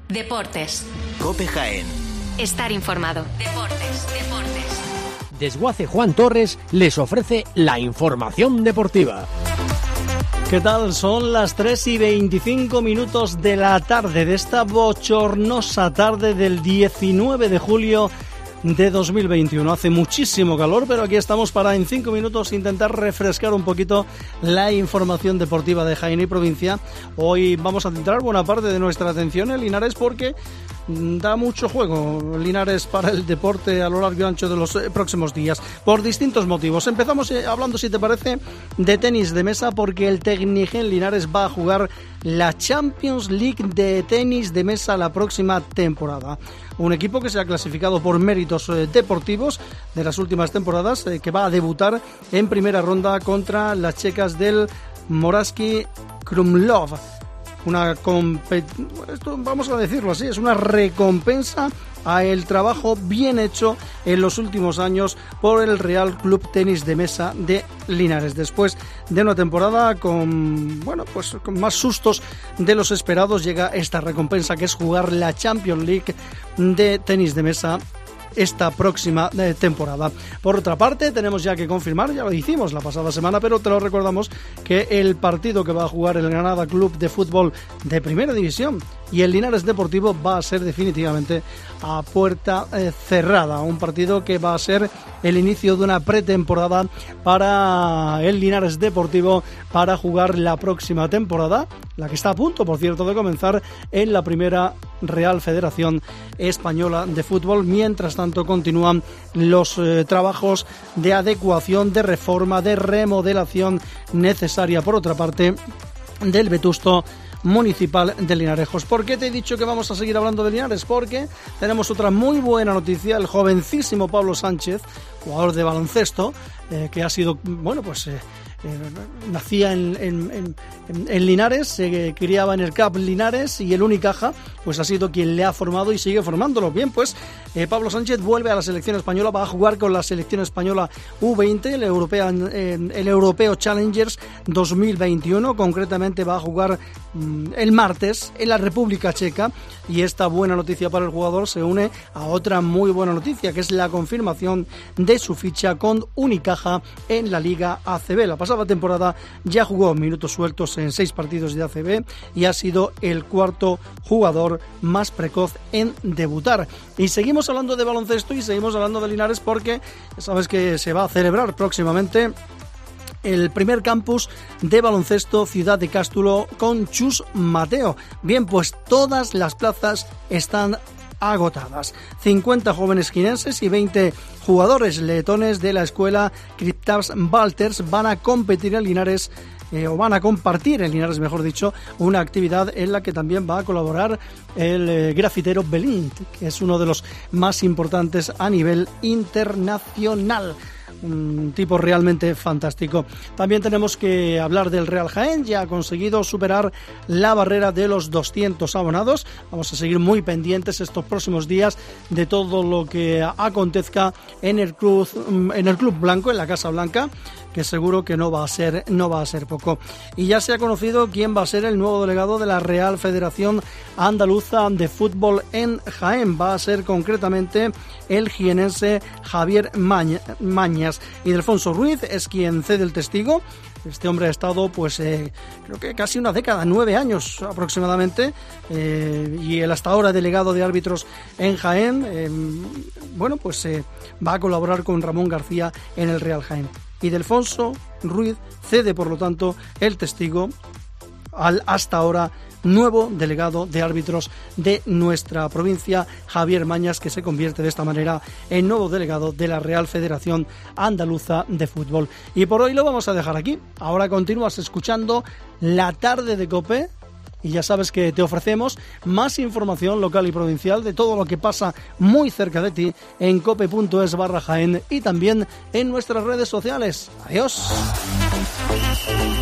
Deportes. COPE Jaén. Estar informado. Deportes. Desguace Juan Torres les ofrece la información deportiva. ¿Qué tal? Son las 3:25 de la tarde de esta bochornosa tarde del 19 de julio de 2021. Hace muchísimo calor, pero aquí estamos para en 5 minutos intentar refrescar un poquito la información deportiva de Jaén y provincia. Hoy vamos a centrar buena parte de nuestra atención en Linares porque da mucho juego Linares para el deporte a lo largo y ancho de los próximos días, por distintos motivos. Empezamos hablando, si te parece, de tenis de mesa, porque el Tecnigen Linares va a jugar la Champions League de tenis de mesa la próxima temporada. Un equipo que se ha clasificado por méritos deportivos de las últimas temporadas, que va a debutar en primera ronda contra las checas del Moravsky Krumlov. Esto, vamos a decirlo así, es una recompensa a el trabajo bien hecho en los últimos años por el Real Club Tenis de Mesa de Linares. Después de una temporada con más sustos de los esperados, llega esta recompensa, que es jugar la Champions League de tenis de mesa esta próxima temporada. Por otra parte, tenemos ya que confirmar, ya lo hicimos la pasada semana, pero te lo recordamos, que el partido que va a jugar el Granada Club de Fútbol de Primera División y el Linares Deportivo va a ser definitivamente a puerta cerrada. Un partido que va a ser el inicio de una pretemporada para el Linares Deportivo para jugar la próxima temporada, la que está a punto, por cierto, de comenzar en la primera Real Federación Española de Fútbol. Mientras tanto, continúan los trabajos de adecuación, de reforma, de remodelación necesaria, por otra parte, del vetusto municipal de Linarejos. ¿Por qué te he dicho que vamos a seguir hablando de Linares? Porque tenemos otra muy buena noticia. El jovencísimo Pablo Sánchez, jugador de baloncesto, que ha sido, nacía en Linares, se criaba en el CAP Linares, y el Unicaja pues ha sido quien le ha formado y sigue formándolo. Bien, pues Pablo Sánchez vuelve a la selección española, va a jugar con la selección española U20, el Europeo Challengers 2021. Concretamente va a jugar el martes en la República Checa, y esta buena noticia para el jugador se une a otra muy buena noticia, que es la confirmación de su ficha con Unicaja en la Liga ACB. La pasada temporada ya jugó minutos sueltos en 6 partidos de ACB y ha sido el cuarto jugador más precoz en debutar. Y seguimos hablando de baloncesto y seguimos hablando de Linares, porque sabes que se va a celebrar próximamente el primer campus de baloncesto Ciudad de Cástulo con Chus Mateo. Bien, pues todas las plazas están agotadas. 50 jóvenes jienenses y 20 jugadores letones de la escuela Kristaps Valters van a competir en Linares, o van a compartir en Linares, mejor dicho, una actividad en la que también va a colaborar el grafitero Belint, que es uno de los más importantes a nivel internacional. Un tipo realmente fantástico. También tenemos que hablar del Real Jaén. Ya ha conseguido superar la barrera de los 200 abonados. Vamos a seguir muy pendientes estos próximos días de todo lo que acontezca en el Club Blanco, en la Casa Blanca, que seguro que no va a ser poco. Y ya se ha conocido quién va a ser el nuevo delegado de la Real Federación Andaluza de Fútbol en Jaén. Va a ser concretamente el jienense Javier Mañas. Y Delfonso Ruiz es quien cede el testigo. Este hombre ha estado, creo que casi una década, 9 años aproximadamente, y el hasta ahora delegado de árbitros en Jaén, va a colaborar con Ramón García en el Real Jaén. Y Delfonso Ruiz cede, por lo tanto, el testigo al hasta ahora nuevo delegado de árbitros de nuestra provincia, Javier Mañas, que se convierte de esta manera en nuevo delegado de la Real Federación Andaluza de Fútbol. Y por hoy lo vamos a dejar aquí. Ahora continúas escuchando La Tarde de COPE, y ya sabes que te ofrecemos más información local y provincial de todo lo que pasa muy cerca de ti en cope.es/Jaén y también en nuestras redes sociales. Adiós.